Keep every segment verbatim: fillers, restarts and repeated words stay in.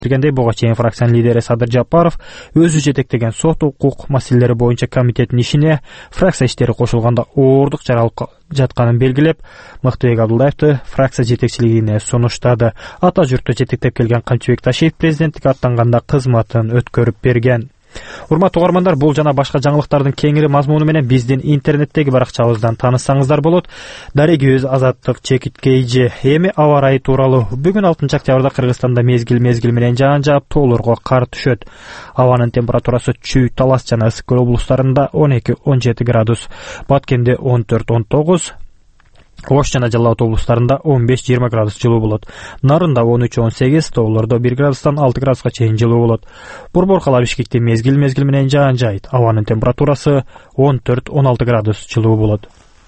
Бергендей буга чейин фракциянын лидери Садыр Жапаров өзү жетектеген сот укук маселелери боюнча комитеттин ишине фракция иштери кошулганда оордук жаралып жатканын белгилеп, Мыктыбек Абдулдаевди фракция жетекчилигине сунуштады. Ата журтта жетектеп келген Камчыбек Ташиев президенттикке аттанганда кызматын өткөрүп берген. Урматтуу угармандар, бул жана башка жаңылыктардын кеңири мазмуну менен биздин интернеттеги баракчабыздан тааныссаңыздар болот. Дарегибиз Азаттык чекиткейжи. Эми аба ырайы тууралуу. Бүгүн алтынчы октябрда Кыргызстанда мезгил мезгил менен жаан жаап, тоолорго кар түшөт. Абанын температурасы Чүй, Талас жана Ысык Көл облустарында он эки он жети градус, Баткенде он төрт он тогуз, Ош жана Жалал Абад облустарында он беш жыйырма градус жылуу болот. Нарында он үч он сегиз, тоолордо бир градустан алты градуска чейин жылуу болот. Борбор кала Бишкекте мезгил мезгил менен жаан жайт. Абанын температурасы он төрт он алты градус жылуу болот.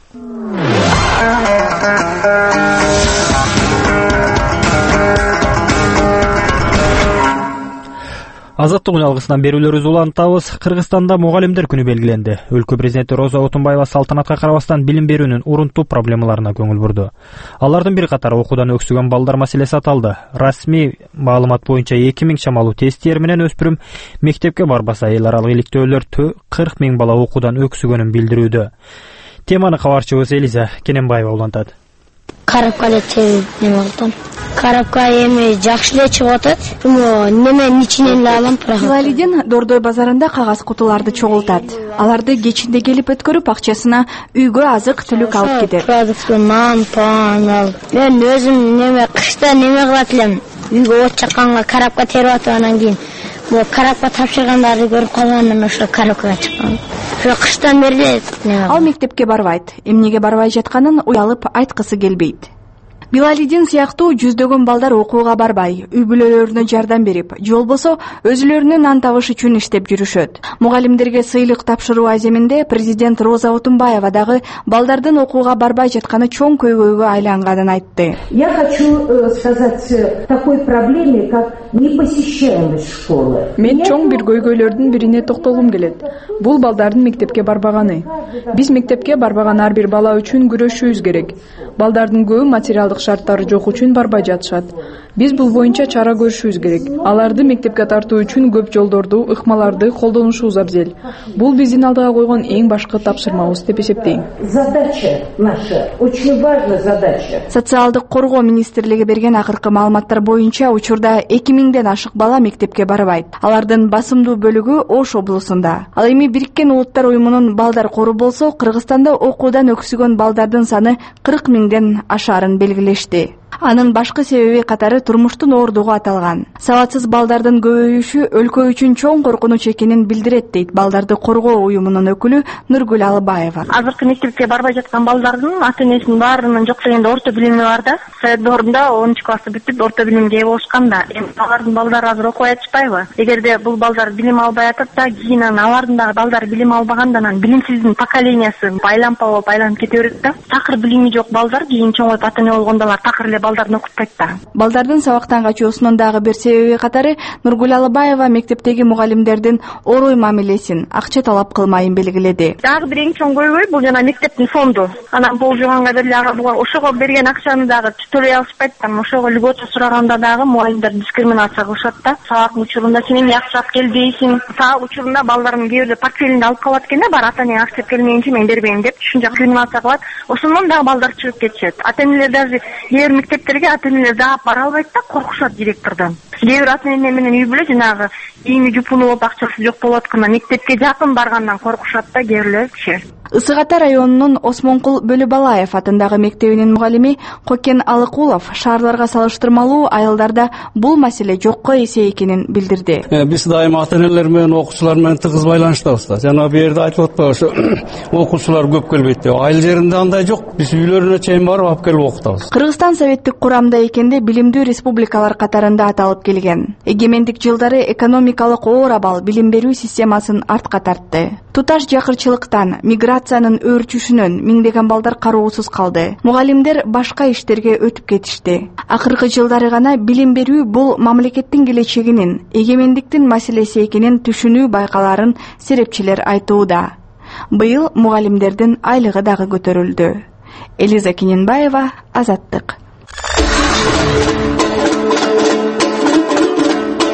Азаттык жалгысынан берүүлөрүбүздү улантабыз. Кыргызстанда мугалимдер күнү белгиленди. Өлкө президенти Роза Отунбаева салтанатка карабастан билим берүүнүн урунтуу проблемаларына көңүл бурду. Алардын бир катары окуудан өксүгөн балдар маселеси аталды. Расмий маалымат боюнча эки миң чамалуу тестиер менен өспүрүм мектепке барбаса, эл аралык иликтөөлөр кырк миң бала окуудан өксүгөнүн билдирүүдө. Теманы кабарчыбыз Элиза Кененбаева улантат. Карапка эле неме кылдым. Карапка эми жакшы эле чыгып атат. Неменин ичинен эле алам. Валидин Дордой базарында кагаз кутуларды чогултат. Аларды кечинде келип өткөрүп, акчасына үйгө азык түлүк алып кетет. Нан, пан алып. Мен өзүм неме кышта неме кылат элем. Үйгө от чакканга карапка терип атып, анан кийин бул карапка тапшыргандарды көрүп калгандан ошо карапкага чыккан. Ошо кыштан бери неме. Ал мектепке барбайт. Эмнеге барбай жатканын уялып айткысы келбейт. Билалидин сыяктуу жүздөгөн балдар окууга барбай, үй бүлөлөрүнө жардам берип, же болбосо өзүлөрүнүн нан табыш үчүн иштеп жүрүшөт. Мугалимдерге сыйлык тапшыруу аземинде президент Роза Отунбаева дагы балдардын окууга барбай жатканы чоң көйгөйгө айланганын айтты. Я хочу сказать такой проблеме, как непосещаемость школы. Мен чоң бир көйгөйлөрдүн бирине токтолгум келет. Бул балдардын мектепке барбаганы. Биз мектепке барбаган ар бир бала үчүн күрөшүүбүз керек. Балдардын көбү материалдык шарттары жок үчүн барбай жатышат. Биз бул боюнча чара көрүшүбүз керек. Аларды мектепке тартуу үчүн көп жолдорду, ыкмаларды колдонушубуз абзел. Бул биздин алдыга койгон эң башкы тапшырмабыз деп эсептейм. Задача наша, очень важная задача. Социалдык коргоо министрлиги берген акыркы маалыматтар боюнча учурда эки миңден ашык бала мектепке барбайт. Алардын басымдуу бөлүгү Ош облусунда. Ал эми Бириккен Улуттар уюмунун балдар кору болсо, Кыргызстанда окуудан өксүгөн балдардын саны кырк миңден ашаарын белгилешти. Анын башкы себеби катары турмуштун оордугу аталган. Сабатсыз балдардын көбөйүшү өлкө үчүн чоң коркунуч экенин билдирет, дейт балдарды коргоо уюмунун өкүлү Нургүл Алыбаева. Азыркы мектепке барбай жаткан балдардын ата-энесинин баарынын жок дегенде орто билими бар да. Совет доорунда онунчу классты бүтүп орто билимге ээ болушкан да. Эми алардын балдары азыр окубай атышпайбы? Эгерде бул балдар билим албай атат да, кийин анан алардын дагы балдары билим албагандан анан билимсиздин поколениясы айлампа болуп айланып кете берет да. Такыр билими жок балдар кийин чоңоюп ата-эне болгондо алар такыр эле балдарын окутпайт да. Балдардын сабактан качуусунун дагы бир себеби катары Нургүл Алыбаева мектептеги мугалимдердин орой мамилесин, акча талап кылмайын белгиледи. Дагы бир эң чоң көйгөй бул жана мектептин фонду. Анан бул жуганга бериле ошого берген акчаны дагы төлөй алышпайт да. Ошого льгота сураганда дагы мугалимдер дискриминация кылышат да. Сабак учурунда сен эмне акча алып келбейсиң? Сабак учурунда балдарым кээ бирде портфелинде алып калат экен да, бар ата-эне акча алып келмейинчи мен бербейм деп ушунча дискриминация кылат. Ошондон дагы балдар чыгып кетишет. Ата-энелер даже кээ бир мектептерге ата-энелер дагы бара албайт да, коркушат директордон. Кээ бир ата-эне менен үй бүлө жанагы кийими жупуну болуп акчасы жок болуп аткандан мектепке жакын баргандан коркушат да кээ бирлерчи. Ысык Ата районунун Осмонкул Бөлөбалаев атындагы мектебинин мугалими Кокен Алыкулов шаарларга салыштырмалуу айылдарда бул маселе жокко эсе экенин билдирди. Биз дайыма ата-энелер менен окуучулар менен тыгыз байланыштабыз да. Жана бу жерде айтып атпайбы, ошо окуучулар көп келбейт деп. Айыл жеринде андай жок. Биз үйлөрүнө чейин барып алып келип окутабыз. Кыргызстан советтик курамда экенде билимдүү республикалар катарында аталып келген. Эгемендик жылдары экономикалык оор абал билим берүү системасын артка тартты. Туташ жакырчылыктан, миграциянын өөрчүшүнөн миңдеген балдар кароосуз калды. Мугалимдер башка иштерге өтүп кетишти. Акыркы жылдары гана билим берүү бул мамлекеттин келечегинин, эгемендиктин маселеси экенин түшүнүү байкаларын серепчилер айтууда. Быйыл мугалимдердин айлыгы дагы көтөрүлдү. Элиза Кененбаева, Азаттык.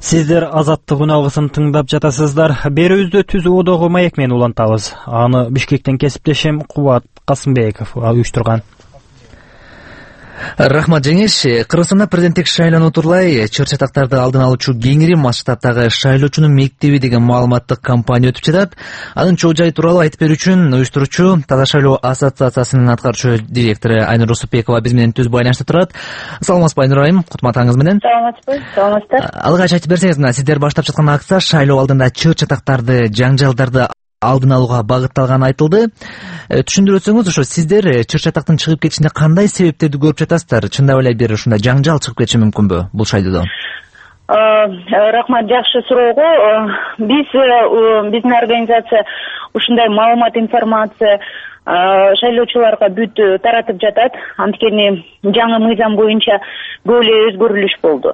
Сиздер Азаттык үн алгысын тыңдап жатасыздар. Берүүбүздө Түз Одогу маек менен улантабыз. Аны Бишкектен кесиптешим Кубат Касымбеков уюштурган. Рахмат жеңиш. Кыргызстанда президенттик шайлануу тууралай чыр чатактарды алдын алуучу кеңири масштабтагы шайлоочунун мектеби деген маалыматтык кампания өтүп жатат. Анын чоо жай тууралуу айтып берүү үчүн уюштуруучу Таза шайлоо ассоциациясынын аткаруучу директору Айнур Усупбекова биз менен түз байланышта турат. Саламатсызбы Айнур айым, кутматыңыз менен. Саламатсызбы, саламатсыздар. Алгач айтып берсеңиз, мына сиздер баштап жаткан акция шайлоо алдында чыр чатактарды, жаңжалдарды алдын алууга багытталганы айтылды. Түшүндүрүп өтсөңүз, ошо сиздер чыр чатактын чыгып кетишинде кандай себептерди көрүп жатасыздар? Чындап эле бир ушундай жаңжал чыгып кетиши мүмкүнбү бул шайлоодо? Рахмат, жакшы суроого. Биз биздин организация ушундай маалымат, информация шайлоочуларга бүт таратып жатат. Анткени жаңы мыйзам боюнча көп эле өзгөрүлүш болду.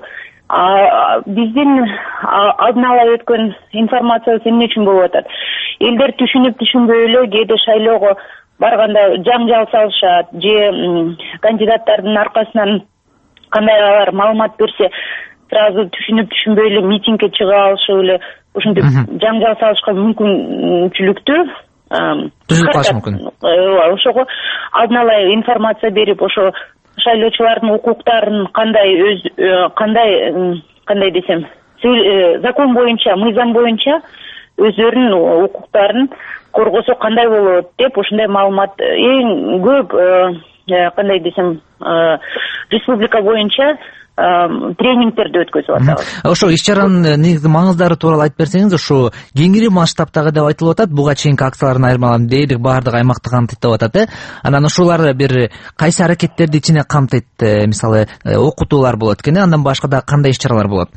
Биздин алдын ала өткөн информациябыз эмне үчүн болуп атат? Элдер түшүнүп түшүнбөй эле кээде шайлоого барганда жаңжал салышат, же кандидаттардын аркасынан кандайдыр маалымат берсе, сразу түшүнүп түшүнбөй эле митингге чыга алышып эле ушинтип жаңжал салышка мүмкүнчүлүктү түзүлүп калышы мүмкүн. Ошого алдын ала информация берип, ошо шайлоочулардын укуктарын кандай өз кандай кандай десем, закон боюнча, мыйзам боюнча өздөрүнүн укуктарын коргосо кандай болот деп ушундай маалымат эң көп кандай десем республика боюнча тренингтерди өткөзүп атабыз. Ошо иш-чаранын негизги маңыздары тууралуу айтып берсеңиз, ошо кеңири масштабтагы деп айтылып атат. Буга чейинки акциялардын айырмаларын дээрлик баардык аймакты камтыйт деп атат, э? Анан ушулар бир кайсы аракеттерди ичине камтыйт? Мисалы, окутуулар болот экен, андан башка да кандай иш-чаралар болот?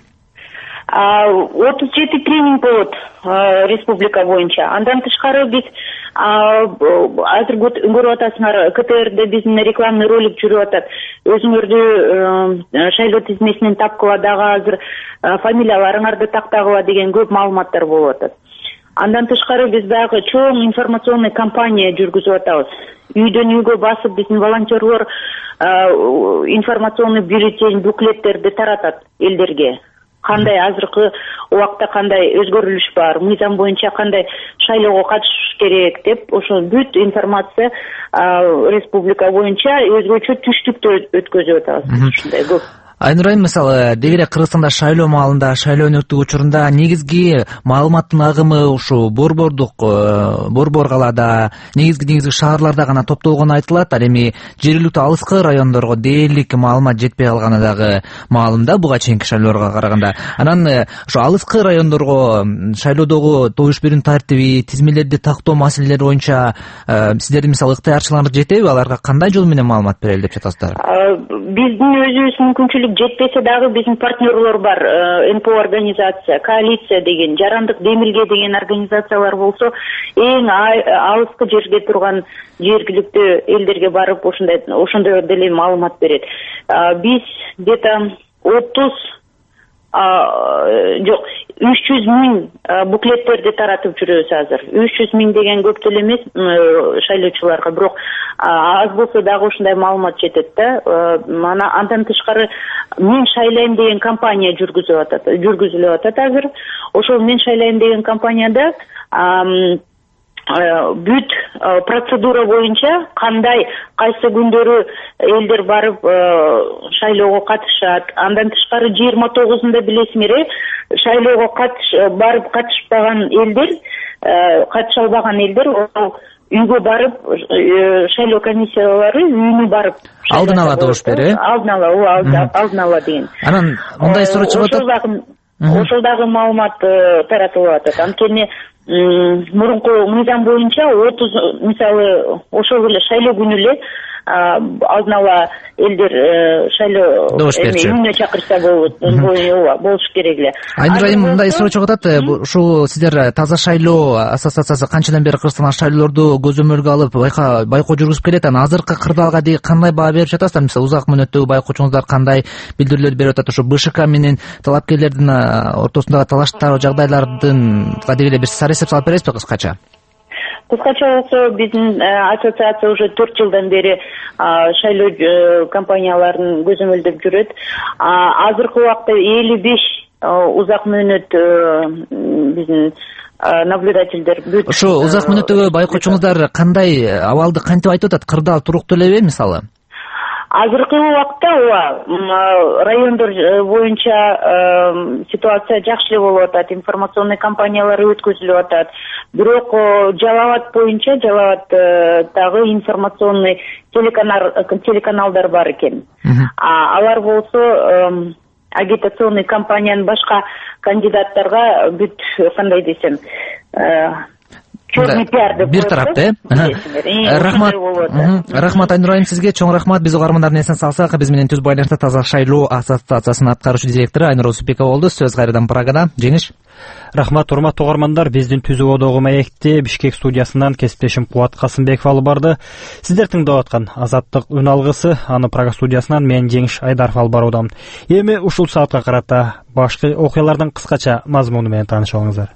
отуз жети тренинг болот республика боюнча. Андан тышкары биз азыр көрүп атасыңар, КТРде биздин рекламный ролик жүрүп атат. Өзүңөрдү шайлоо тизмесинен тапкыла, дагы азыр фамилияларыңарды тактагыла деген көп маалыматтар болуп атат. Андан тышкары биз дагы чоң информационный кампания жүргүзүп атабыз. Үйдөн үйгө басып биздин волонтерлор информационный бюллетень, буклеттерди таратат элдерге. Кандай азыркы убакта кандай өзгөрүлүш бар, мыйзам боюнча кандай шайлоого катышыш керек деп, ошо бүт информация республика боюнча өзгөчө түштүктө өткөзүп атабыз. Ушундай көп. Айнур айым, мисалы, дегеле Кыргызстанда шайлоо маалында, шайлоонун өтүү учурунда негизги маалыматтын агымы ушу борбордук, борбор калаада, негизги негизги шаарларда гана топтолгону айтылат. Ал эми жергиликтүү алыскы райондорго дээрлик маалымат жетпей калганы дагы маалым да, буга чейинки шайлоолорго караганда. Анан ошо алыскы райондорго шайлоодогу добуш берүүнүн тартиби, тизмелерди тактоо маселелери боюнча сиздердин мисалы ыктыярчыларыңыз жетеби? Аларга кандай жол менен маалымат берели деп жатасыздар? Биздин өзүбүздүн мүмкүнчүлүк жетпесе дагы биздин партнерлор бар. эн пэ о организация, коалиция деген, жарандык демилге деген организациялар болсо, эң алыскы жерге турган жергиликтүү элдерге барып ошондой ошондой деле маалымат берет. Биз где-то отуз жок үч жүз миң буклеттерди таратып жүрөбүз азыр. үч жүз миң деген көп деле эмес шайлоочуларга, бирок аз болсо дагы ушундай маалымат жетет да. Мана андан тышкары мен шайлайм деген кампания жүргүзүп атат, жүргүзүлүп атат азыр. Ошол мен шайлайм деген кампанияда бүт процедура боюнча кандай, кайсы күндөрү элдер барып шайлоого катышат. Андан тышкары жыйырма тогузунда билесиңер, шайлоого катыш барып катышпаган элдер, катыша албаган элдер үйгө барып, шайлоо комиссиялары үйүнө барып алдын ала добуш бере. Алдын ала, алдын ала деген. Анан мындай суроо чыгып атат. Ошол дагы маалымат таратылып атат. Анткени мурунку мыйзам боюнча отуз, мисалы, ошол эле шайлоо күнү эле алдын ала элдер шайлоо үйүнө чакырса болуш керек эле. Айнур айым, мындай суроо чыгып атат. Ушул сиздер Таза шайлоо ассоциациясы канчадан бери Кыргызстандагы шайлоолорду көзөмөлгө алып байкоо жүргүзүп келет? Анан азыркы кырдаалга дейин кандай баа берип жатасыздар? Мисалы, узак мөөнөттөгү байкоочуңуздар кандай билдирүүлөр берип атат? Ошо бэ шэ ка менен талапкерлердин ортосундагы талаштар, жагдайлардын дегеле бир саресеп салып бересизби кыскача? Кыскача болсо, биздин ассоциация уже төрт жылдан бери шайлоо компанияларын көзөмөлдөп жүрөт. Азыркы убакта элүү беш узак мөөнөт биздин наблюдательдер бүт. Ошо узак мөөнөттөгү байкоочуңуздар кандай абалды кантип айтып атат? Кырдаал туруктуу элеби мисалы? Азыркы убакта ооба райондор боюнча ситуация жакшы эле болуп атат, информационный кампаниялар өткөзүлүп атат. Бирок Жалал Абад боюнча Жалал Абаддагы информационный телеканалдар бар экен. Алар болсо агитационный кампанияны башка кандидаттарга бүт кандай десем бир тарапта э рахмат рахмат Айнур айым сизге чоң рахмат. Биз угармандардын эсине салсак, биз менен Түз байланышта Таза шайлоо ассоциациясынын аткаруучу директору Айнур Усупбекова болду. Сөз кайрадан Прагадан. Жеңиш. Рахмат урматтуу угармандар, биздин Түзүү одогу маекти Бишкек студиясынан кесиптешим Кубат Касымбеков алып барды. Сиздер тыңдап аткан Азаттык үн алгысы, аны Прага студиясынан мен Жеңиш Айдаров алып баруудамын. Эми ушул саатка карата башкы окуялардын кыскача мазмуну менен таанышыңыздар.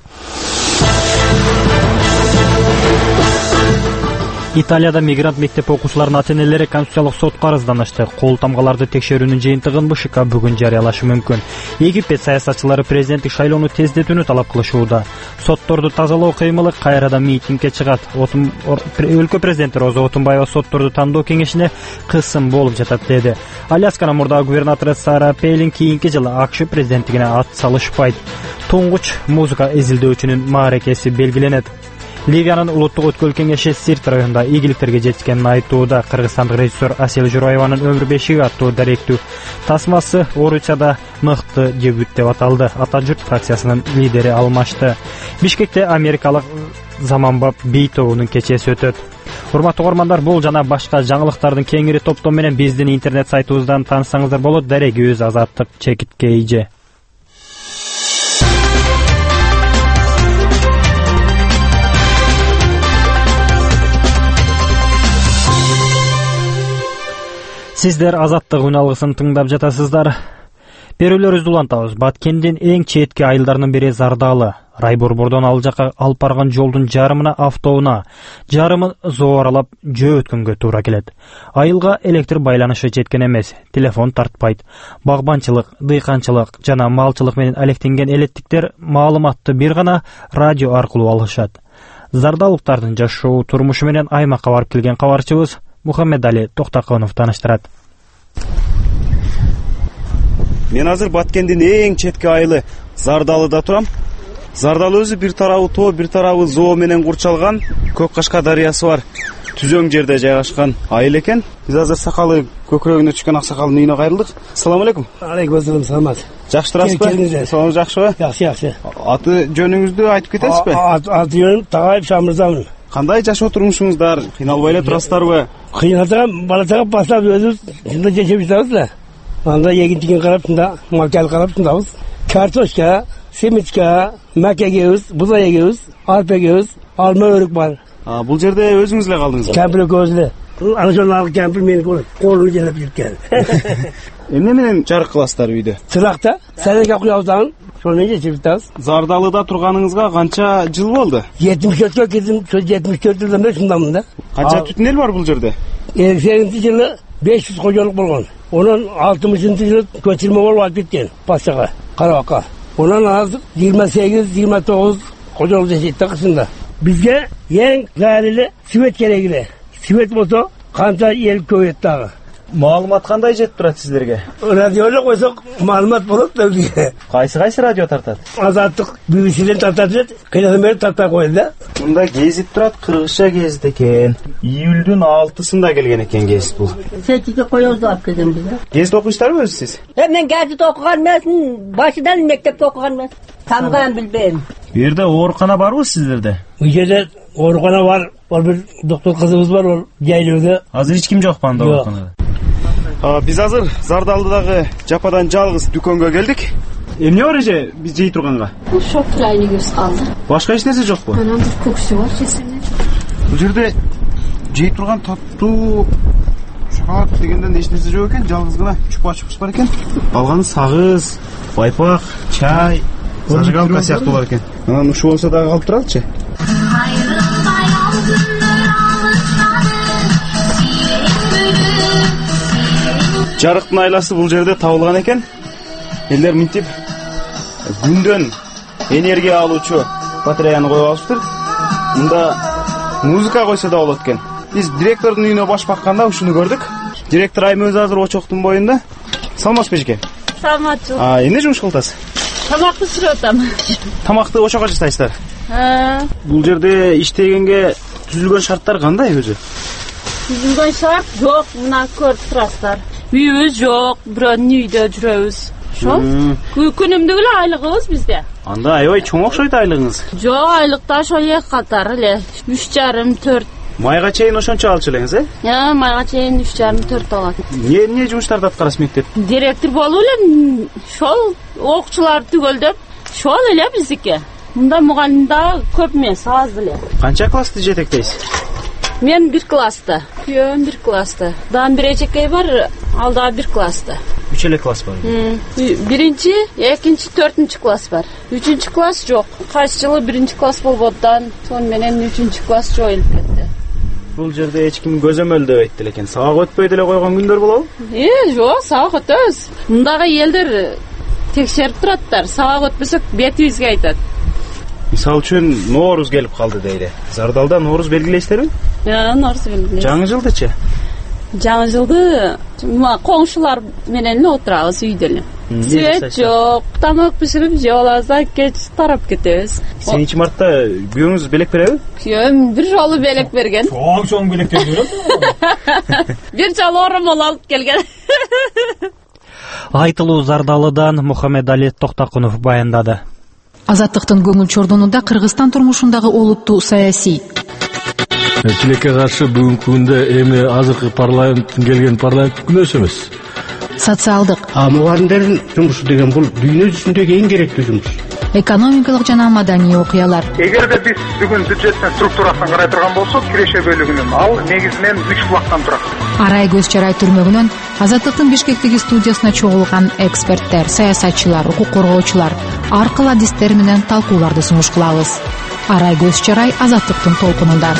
Италияда мигрант мектеп окуучуларынын ата-энелери конституциялык сотко арызданышты. Кол тамгаларды текшерүүнүн жыйынтыгын БШК бүгүн жарыялашы мүмкүн. Египет саясатчылары президенттик шайлоону тездетүүнү талап кылышууда. Сотторду тазалоо кыймылы кайрадан митингге чыгат. Өлкө президенти Роза Отунбаева сотторду тандоо кеңешине кысым болуп жатат деди. Алясканын мурдагы губернатору Сара Пейлин кийинки жылы АКШ президенттигине ат салышпайт. Туңгуч музыка изилдөөчүнүн мааракеси белгиленет. Ливиянын улуттук өткөл кеңеши Сирт районунда ийгиликтерге жетишкенин айтууда. Кыргызстандык режиссер Асел Жураеванын өмүр бешиги аттуу даректүү тасмасы орусчада мыкты дебют деп аталды. Ата журт фракциясынын лидери алмашты. Бишкекте америкалык Заманбап би тобунун кечеси өтөт. Урматтуу угармандар, бул жана башка жаңылыктардын кеңири топтом менен биздин интернет сайтыбыздан таанышсаңыздар болот. Дарегибиз Азаттык чекитке ийже. Сиздер Азаттык үн алгысын тыңдап жатасыздар. Берүүлөрүбүздү улантабыз. Баткендин эң четки айылдарынын бири Зардалы. Райборбордон ал жака алып барган жолдун жарымына автоунаа, жарымын зооралап жөө өткөнгө туура келет. Айылга электр байланышы жеткен эмес, телефон тартпайт. Багбанчылык, дыйканчылык жана малчылык менен алектенген элеттиктер маалыматты бир гана радио аркылуу алышат. Зардалыктардын жашоо турмушу менен аймакка барып келген кабарчыбыз Мухаммедали Токтаконов тааныштырат. Мен азыр Баткендин эң четки айылы Зардалыда турам. Зардалы өзү бир тарабы тоо, бир тарабы зоо менен курчалган Көк Кашка дарыясы бар түзөң жерде жайгашкан айыл экен. Биз азыр сакалы көкүрөгүнө түшкөн аксакалдын үйүнө кайрылдык. Ассаламу алейкум. Алейкум ассалам, саламат. Жакшы турасызбы? Саламат жакшыбы? Жакшы, жакшы. Аты жөнүңүздү айтып кетесизби? Аты жөнүм Тагайып Шамырзамын. Кандай жашоо турмушуңуздар? Кыйналбай эле турасыздарбы? Кыйналсам, балачага баштап өзүбүз ушунда жашап жатабыз да. Анда эгинтигин карап, ушунда макал карап тундабыз. Картошка, семечка, мак эгебиз, буза эгебиз, арпа эгебиз, алма өрүк бар. А, бул жерде өзүңүз эле калдыңызбы? Кемпир экөөбүз эле. Ана ошол алып кемпир мени колун жөнөп жүргөн. Эмне менен жарык кыласыздар үйдө? Чыракта, сарайга куябыздан, ошол менен жашап жатабыз. Зардалыда турганыңызга канча жыл болду? жетимиш төрткө кирдим, ошол жетимиш төрт жылдан бери ушундамын да. Канча түтүн эл бар бул жерде? элүү сегизинчи жылы беш жүз кожолук болгон. Онан алтымышынчы жылы көчүрмө болуп алып кеткен Пашчага, Карабакка. Онан азыр жыйырма сегиз жыйырма тогуз кожолук жашайт да кышында. Бизге эң зарили свет керек эле. Свет болсо канча эл көбөйөт дагы. Маалымат кандай жетип турат сиздерге? Радиода койсок маалымат болот да бизге. Кайсы кайсы радио тартат? Азаттык би би сиден тартат, кыйнадан бери тартпай коет да. Мында гезит турат, кыргызча гезит экен. Июлдун алтысында келген экен гезит бул. Сетиге коебуз алып келген биз. Гезит окуйсуздарбы өзү сиз? Э, мен гезит окуган эмесмин, башынан мектепте окуган эмес. Тамган билбейм. Бу жерде оорукана барбы сиздерде? Бу жерде оорукана бар, бар бир доктор кызыбыз бар, ол жайлоодо. Азыр эч ким жокпу анда ооруканада? Биз азыр Зардалыдагы жападан жалгыз дүкөнгө келдик. Эмне бар эже биз жей турганга? Ошо трайнигибиз калды. Башка эч нерсе жокпу? Анан бир көксү бар, жесене. Бул жерде жей турган таттуу шоколад дегенден эч нерсе жок экен, жалгыз гана чупа чупс бар экен. Калганы сагыз, байпак, чай, зажигалка сыяктуулар экен. Анан ушу болсо дагы калып туралычы. Жарыктын айласы бул жерде табылган экен. Элдер минтип күндөн энергия алуучу батареяны коюп алыптыр. Мында музыка койсо да болот экен. Биз директордун үйүнө баш бакканда ушуну көрдүк. Директор айым өзү азыр очоктун боюнда. Саламатсызбы эжеке? Саламатчылык. А, эмне жумуш кыласыз? Тамакты пиширип атам. Тамакты очокко жасайсыздар. Бул жерде иштегенге түзүлгөн шарттар кандай өзү? Түзүлгөн шарт жок, мына көрүп турасыздар. Үйүбүз жок, бирөөнүн үйдө жүрөбүз. Ошол. Күнүмдүк эле айлыгыбыз бизде. Анда аябай чоң окшойт айлыгыңыз. Жок, айлыкта ошо эки катар эле, үч жарым төрт. Майга чейин ошончо алчу элеңиз, э? Я, майга чейин үч жарым төрт алат. Эмне эмне жумуштарды аткарасыз мектеп? Директор болуп элем, ошол окуучулар түгөлдөп, ошол эле биздики. Мында мугалим да көп эмес, аз эле. Канча классты жетектейсиз? Мен бир класста, күйөөм бир класста. Дан бир эжекей бар, ал дагы бир класста. Үч эле класс бар. Биринчи, экинчи, төртүнчү класс бар. Үчүнчү класс жок. Кайсы жылы биринчи класс болботтан, сону менен үчүнчү класс жоюлуп кетти. Бул жерде эч ким көзөмөлдөбөйт экен. Сабак өтпөй деле койгон күндөр болобу? Э, жок, сабак өтөбүз. Мындагы элдер текшерип тураттар. Сабак өтпөсөк бетибизге айтат. Мисалы үчүн Нооруз келип калды дейли. Зардалда Нооруз белгилейсиздерби? Э, Нооруз белгилейбиз. Жаңы жылдычы? Жаңы жылды коңшулар менен эле отурабыз үйдө эле. Свет жок, тамак пиширип жеп алабыз да, кеч тарап кетебиз. сегизинчи мартта күйөөңүз белек береби? Күйөөм бир жолу белек берген. Чоң-чоң белектер берет. Бир жолу оромол алып келген. Айтылуу Зардалыдан Мухаммед Али Токтакунов баяндады. Азаттыктын көңүл чордонунда Кыргызстан турмушундагы олуттуу саясий. Тилекке каршы бүгүнкү күндө эми азыркы парламенттин келген парламенттик күнөөсү эмес. Социалдык. А мугалимдердин жумушу деген бул дүйнө жүзүндөгү эң керектүү жумуш. Экономикалык жана маданий окуялар. Эгерде биз бүгүн бюджеттин структурасын карай турган болсок, киреше бөлүгүнүн ал негизинен үч булактан турат. Арай көз чарай түрмөгүнөн Азаттыктын Бишкектеги студиясына чогулган эксперттер, саясатчылар, укук коргоочулар аркылуу адистер менен талкууларды сунуш кылабыз. Арай көз чарай Азаттыктын толкунунда.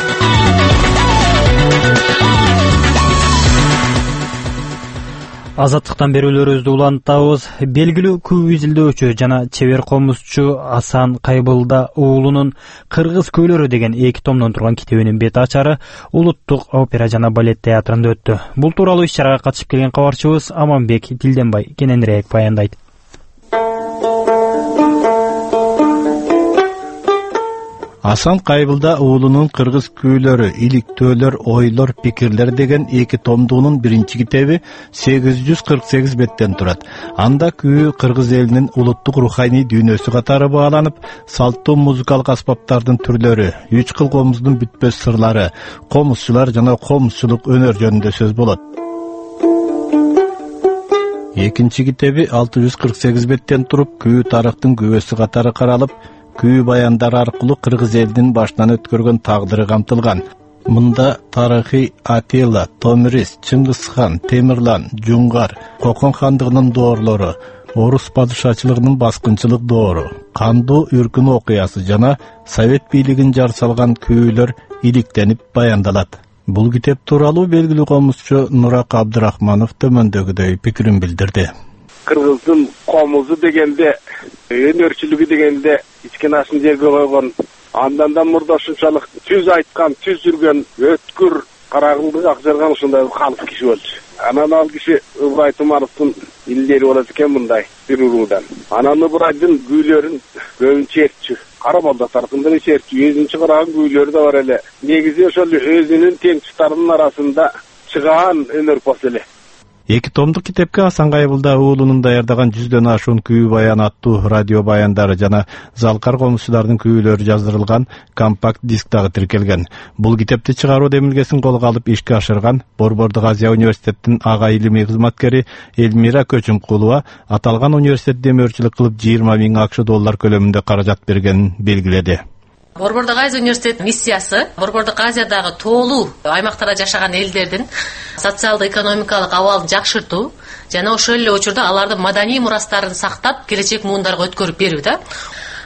Азаттыктан берүүлөрүбүздү улантабыз. Белгилүү күү изилдөөчү жана чебер комузчу Асан Кайбылда уулунун Кыргыз көөлөрү деген эки томдон турган китебинин бет ачары Улуттук опера жана балет театрында өттү. Бул тууралуу иш-чарага катышып келген кабарчыбыз Аманбек Дилденбай кененирээк баяндайт. Асан Кайбылда уулунун Кыргыз күүлөрү, иликтөөлөр, ойлор, пикирлер деген эки томдуунун биринчи китеби сегиз жүз кырк сегиз беттен турат. Анда күү кыргыз элинин улуттук руханий дүйнөсү катары бааланып, салттуу музыкалык аспаптардын түрлөрү, үч кыл комуздун бүтпөс сырлары, комузчулар жана комузчулук өнөр жөнүндө сөз болот. Экинчи китеби алты жүз кырк сегиз беттен туруп, күү тарыхтын күбөсү катары каралып, күү баяндар аркылуу кыргыз элинин башынан өткөргөн тагдыры камтылган. Мында тарыхый Атила, Томирис, Чыңгызхан, Темирлан, Жуңгар, Кокон хандыгынын доорлору, Орус падышачылыгынын баскынчылык доору, кандуу үркүн окуясы жана совет бийлигин жар салган күүлөр иликтенип баяндалат. Бул китеп тууралуу белгилүү комузчу Нурак Абдырахманов төмөндөгүдөй пикирин билдирди. Кыргыздын комузу дегенде, өнөрчүлүгү дегенде ичкен ашын жерге койгон, андан да мурда ушунчалык түз айткан, түз жүргөн, өткүр, карагылдык акжарган ушундай калк киши болчу. Анан ал киши Ыбырай Тумановдун илдери болот экен мындай бир уруудан. Анан Ыбырайдын күүлөрүн көбүнчө чертчү. Карабалда таркындан чертчү, өзүнүн чыгарган күүлөрү да бар эле. Негизи ошол өзүнүн теңчтарынын арасында чыгаан өнөрпос эле. Эки томдук китепке Асан Кайбылда уулунун даярдаган жүздөн ашуун күү баян аттуу радио баяндары жана залкар комузчулардын күүлөрү жаздырылган компакт диск дагы тиркелген. Бул китепти чыгаруу демилгесин колго алып ишке ашырган Борбордук Азия университетинин ага илимий кызматкери Элмира Көчүмкулова аталган университет демөөрчүлүк кылып жыйырма миң акш доллар көлөмүндө каражат бергенин белгиледи. Борбордук Азия университетинин миссиясы Борбордук Азиядагы тоолуу аймактарда жашаган элдердин социалдык-экономикалык абалын жакшыртуу жана ошол эле учурда алардын маданий мурастарын сактап, келечек муундарга өткөрүп берүү да.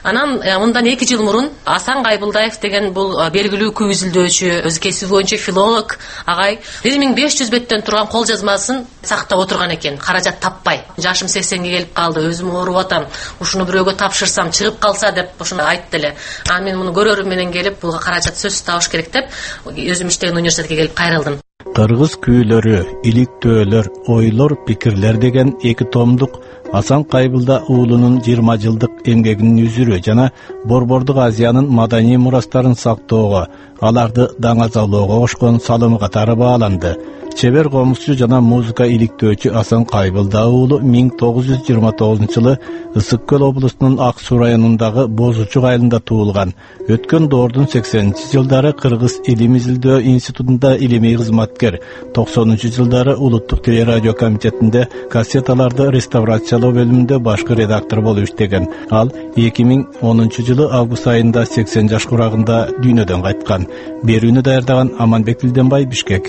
Анан мындан эки жыл мурун Асан Кайбылдаев деген бул белгилүү көз изилдөөчү, өз кесиби боюнча филолог агай бир миң беш жүз беттен турган кол жазмасын сактап отурган экен, каражат таппай. Жашым сексенге келип калды, өзүм ооруп атам, ушуну бирөөгө тапшырсам чыгып калса деп ушуну айтты эле. Анан мен муну көрөрүм менен келип, буга каражат сөзсүз табыш керек деп өзүм иштеген университетке келип кайрылдым. Кыргыз күүлөрү, иликтөөлөр, ойлор, пикирлер деген эки томдук Асан Кайбылда уулунун жыйырма жылдык эмгегинин үзүрү жана Борбордук Азиянын маданий мурастарын сактоого, аларды даңазалоого кошкон салымы катары бааланды. Чебер комузчу жана музыка иликтөөчү Асан Кайбылда уулу миң тогуз жүз жыйырма тогузунчу жылы Ысык Көл облусунун Ак Суу районундагы Бозучук айылында туулган. Өткөн доордун сексенинчи жылдары Кыргыз илим изилдөө институтунда илимий кызматкер, токсонунчу жылдары Улуттук телерадио комитетинде кассеталарды реставрациялоо бөлүмүндө башкы редактор болуп иштеген. Ал эки миң онунчу жылы август айында сексен жаш курагында дүйнөдөн кайткан. Берүүнү даярдаган Аманбек Илденбай, Бишкек.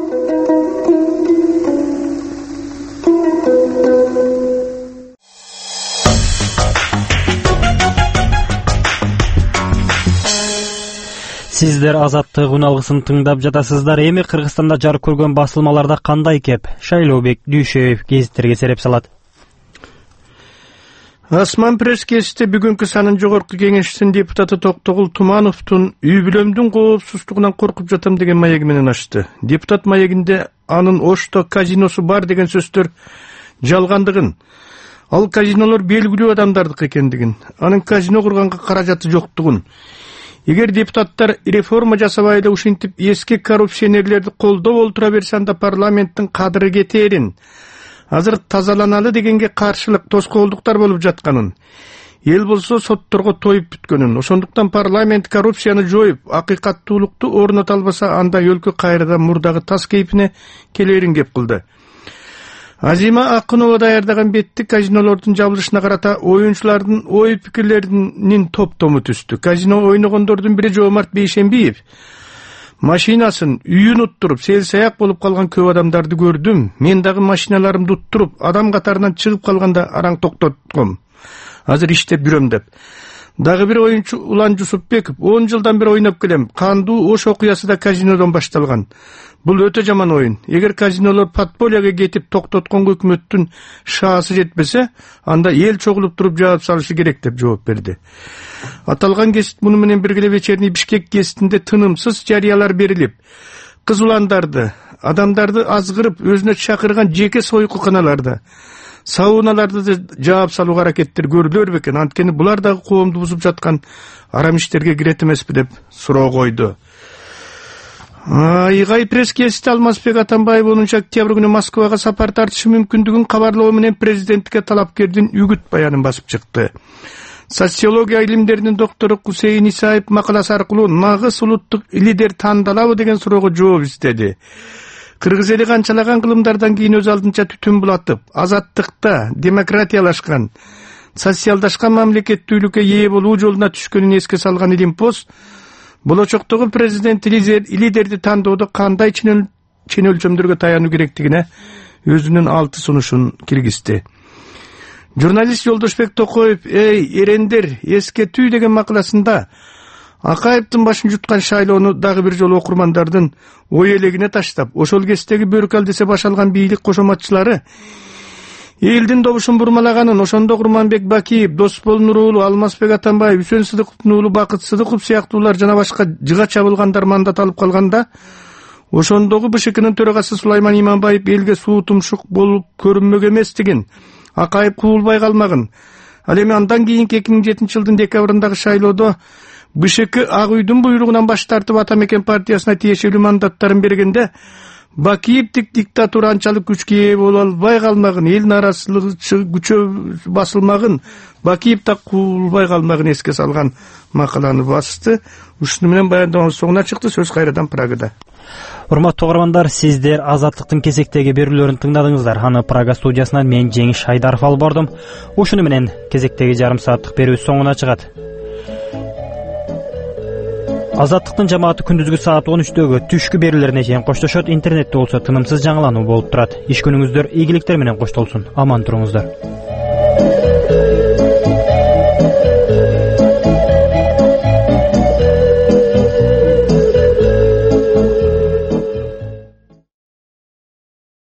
Сиздер Азаттык уналгысын тыңдап жатасыздар. Эми Кыргызстанда жарык көргөн басылмаларда кандай кеп? Шайлообек Дүйшөев гезиттерге сереп салат. Асман пресс гезити бүгүнкү санын жогорку кеңешинин депутаты Токтогул Тумановдун үй бүлөмдүн коопсуздугунан коркуп жатам деген маеги менен ачты. Депутат маегинде анын Ошто казиносу бар деген сөздөр жалгандыгын, ал казинолор белгилүү адамдардык экендигин, анын казино курганга каражаты жоктугун, эгер депутаттар реформа жасабай эле ушинтип эски коррупционерлерди колдоп олтура берсе, анда парламенттин кадыры кетерин, азыр тазаланалы дегенге каршылык тоскоолдуктар болуп жатканын, эл болсо сотторго тоюп бүткөнүн, ошондуктан парламент коррупцияны жоюп, акыйкаттуулукту орното албаса, анда өлкө кайрадан мурдагы тас кейпине келерин кеп кылды. Азима Акунова даярдаган бетти казинолордун жабылышына карата оюнчулардын ой пикирлеринин топтому түстү. Казино ойногондордун бири Жоомарт Бейшембиев машинасын, үйүн уттуруп, сел-саяк болуп калган көп адамдарды көрдүм. Мен дагы машиналарымды уттуруп, адам катарынан чыгып калганда араң токтотком. Азыр иштеп жүрөм деп. Дагы бир оюнчу Улан Жусупбеков он жылдан бери ойноп келем. Кандуу Ош окуясы да казинодон башталган. Бул өтө жаман оюн. Эгер казинолор подпольяга кетип токтоткон өкмөттүн шаасы жетпесе, анда эл чогулуп туруп жаап салышы керек деп жооп берди. Аталган гезит муну менен бирге Вечерний Бишкек гезитинде тынымсыз жарыялар берилип, кызуландарды, адамдарды азгырып, өзүнө чакырган жеке сойкуканаларда, сауналарды жаап салууга аракеттер көрүлөр бекен. Анткени булар дагы коомду бузуп жаткан арам иштерге кирет эмеспи деп суроо койду. Айгай пресс гезити Алмазбек Атамбаев онунчу октябрь күнү Москвага сапар тартышы мүмкүндүгүн кабарлоо менен президенттикке талапкердин үгүт баянын басып чыкты. Социология илимдеринин доктору Кусейин Исаев макаласы аркылуу нагыс улуттук лидер тандалабы деген суроого жооп издеди. Кыргыз эли канчалаган кылымдардан кийин өз алдынча түтүн булатып, азаттыкта, демократиялашкан, социалдашкан мамлекеттүүлүккө ээ болуу жолуна түшкөнүн эске салган Илимпоз болочоктогу президент лидерди тандоодо кандай чен өлчөмдөргө таянуу керектигине өзүнүн алты сунушун киргизди. Журналист Жолдошбек Токоев «Эй, эрендер, эскертүү» деген макаласында Акаевдин башын жуткан шайлоону дагы бир жолу окурмандардын ой элегине таштап, ошол кездеги бөркал десе баш алган бийлик кошоматчылары элдин добушун бурмалаганын, ошондо Курманбек Бакиев, Досбол Нурулу, Алмазбек Атамбаев, Үсөн Сыдыковдун уулу Бакыт Сыдыков сыяктуулар жана башка жыга чабылгандар мандат алып калганда, ошондогу БШКнын төрагасы Сулайман Иманбаев элге суу тумшук болуп көрүнмөк эместигин, Акаев куулбай калмагын. Ал эми андан кийинки эки миң жетинчи жылдын декабрындагы шайлоодо БШК Ак үйдүн буйругунан баш тартып Атамекен партиясына тиешелүү мандаттарын бергенде, Бакиевдик диктатура анчалык күчкө ээ боло албай калмагын, эл нааразычылыгы күчө басылмагын, Бакиев так куулбай калмагын эске салган макаланы басты. Ушуну менен баяндоонун соңуна чыкты. Сөз кайрадан Прагада. Урматтуу угармандар, сиздер Азаттыктын кезектеги берүүлөрүн тыңдадыңыздар. Аны Прага студиясынан мен Жеңиш Айдаров алып бардым. Ушуну менен кезектеги жарым сааттык берүү соңуна чыгат. Азаттыктын жамааты күндүзгү саат он үчтөгө түшкү берүүлөрүнө чейин коштошот. Интернетте болсо тынымсыз жаңылануу болуп турат. Иш күнүңүздөр ийгиликтер менен коштолсун. Аман туруңуздар.